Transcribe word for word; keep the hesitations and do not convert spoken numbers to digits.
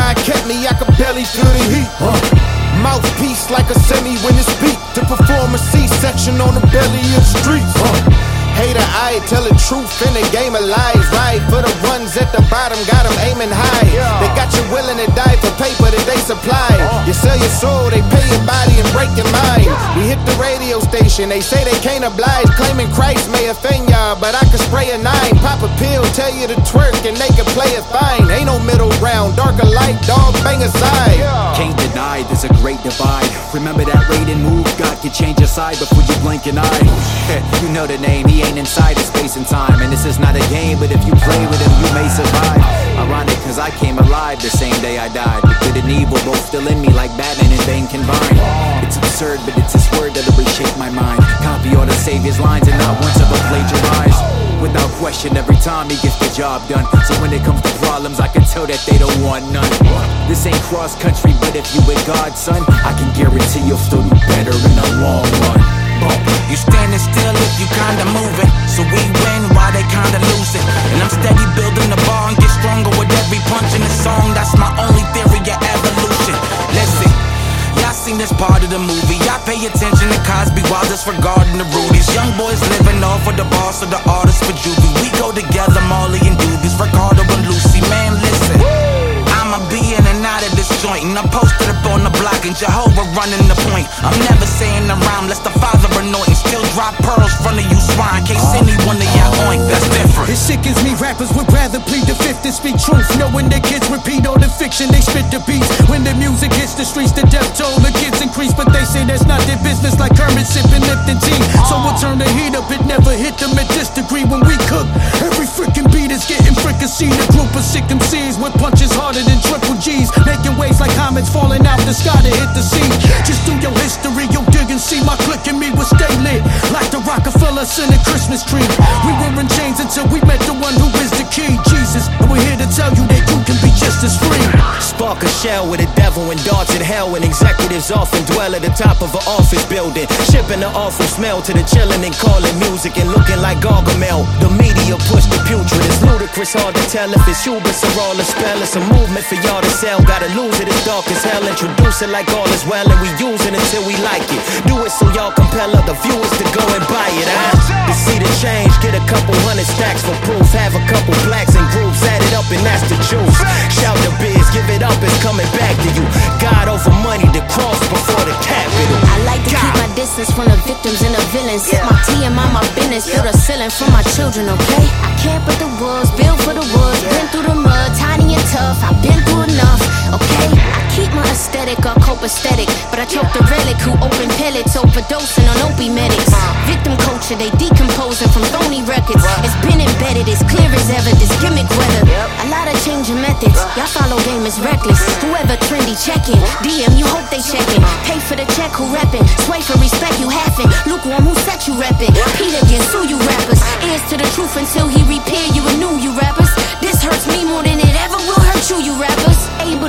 grind kept me, I could barely feel the heat. Uh. Mouthpiece like a semi when it speak. To perform a C-section on the belly of the streets. Uh. Hater eye, tell the truth in the game of lies. Right for the ones at the bottom, got them aiming high. Yeah. They got you willing to die for paper that they supply. Uh. You sell your soul, they pay your body and break your mind. We hit the radio station, they say they can't oblige. Claiming Christ may offend y'all, but I could spray a nine. Pop a pill, tell you to twerk and they can play it fine. Ain't no middle ground, dark or light, dog, bang aside. Yeah. Can't deny there's a great divide. Remember that raid and move, God can change your side before you blink an eye. You know the name, he ain't inside of space and time. And this is not a game, but if you play with him, you may survive. Ironic, cause I came alive the same day I died. The good and evil both still in me like Batman and Bane combined. It's absurd, but it's his word that'll reshape my mind. Copy all the Savior's lines and not once ever plagiarize. Without question, every time he gets the job done. So when it comes to problems, I can tell that they don't want none. This ain't cross country, but if you with God, son, I can guarantee you'll still do better in the long run. You standing still if you kinda moving. So we win while they kinda losing. And I'm steady building the bar and get stronger with every punch in the song. That's my only theory of evolution. Listen, y'all seen this part of the movie. Y'all pay attention to Cosby while disregarding the Rudies. Young boys living off of the boss of the artists for juvie. We go together, Marley and Doobies, Ricardo and Lucy. Man, listen, I'ma be in and out of this joint, and I'm posted up on the block and Jehovah running the point. I'm never saying the rhyme lest the Father anoint and still drop pearls front of you swine. Can't send any one of y'all oink, that's different. It sickens me, rappers would rather plead the fifth than speak truth, knowing their kids repeat all the fiction, they spit the beats. When the music hits the streets, the death toll, the kids increase, but they say that's not their business, like Kermit sipping Lipton tea. So we'll turn the heat up, it never hit them at this degree. When we cook, every freaking beat is getting fricassee. The group of sick M Cs with punches harder than triple G's, making waves like comets falling out the sky to hit the sea. Just do your history, you'll dig and see my clique and me will stay lit, like the Rockefeller Center Christmas tree. We were in chains until we met the one who is the key, Jesus. And we're here to tell you that you can be just as free. Spark a shell with a devil and darts at hell, and executives often dwell at the top of an office building, shipping the awful smell to the chillin' and calling music and looking like Gargamel. The media push the putrid, it's ludicrous, hard to tell if it's hubris or all a spell. It's a movement for y'all to sell, gotta lose it, it's dark as hell. Introduce it like all is well, and we use it until we like it. Do it so y'all compel other viewers to go and buy it, huh? To see the change, get a couple hundred stacks for proof. Have a couple blacks and groups, add it up and that's the juice. Shout the biz, give it up, it's coming back to you. God over money, the cross before the capital. I like to keep my distance from the victims and the villains. Sip my tea and mind my business, feel the ceiling for my children, okay? I camp with the wolves, build for the woods, been through the mud, tiny and tough, I've been through enough, okay? I keep my aesthetic, a copacetic, but I choke the relic who open pellets, overdosing on opie medics. Victim culture, they decomposing from phony records. It's been embedded, it's clear as ever, this gimmick weather. A lot of changing methods, y'all follow game is reckless. Whoever trendy checking, D M you hope they checking. Pay for the check who reppin', sway for respect you haven't. Lukewarm who set you reppin', Peter again sue you rappers. Ears to the truth until he repair you and new you rappers. This hurts me more than it ever will hurt you, you rappers. Able